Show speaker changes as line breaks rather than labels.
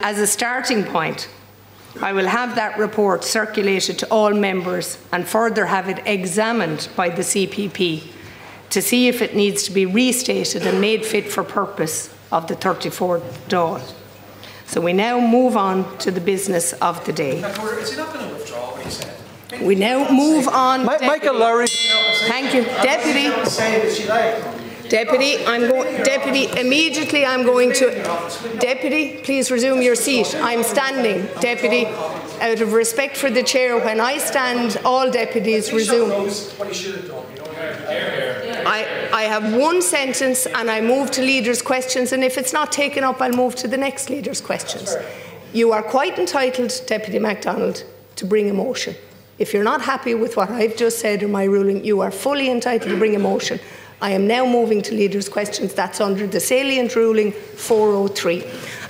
As a starting point, I will have that report circulated to all members and further have it examined by the CPP to see if it needs to be restated and made fit for purpose of the 34th Dáil. So we now move on to the business of the day.
Is he not going to withdraw what he said?
We now move on.
Michael Lowry.
Thank you, Deputy. Deputy, immediately I'm going to... Deputy, please resume your seat. I'm standing. Deputy, out of respect for the Chair, when I stand, all deputies resume. I have one sentence and I move to Leaders' Questions, and if it's not taken up, I'll move to the next Leaders' Questions. You are quite entitled, Deputy MacDonald, to bring a motion. If you're not happy with what I've just said or my ruling, you are fully entitled to bring a motion. I am now moving to Leaders' Questions. That's under the salient ruling 403.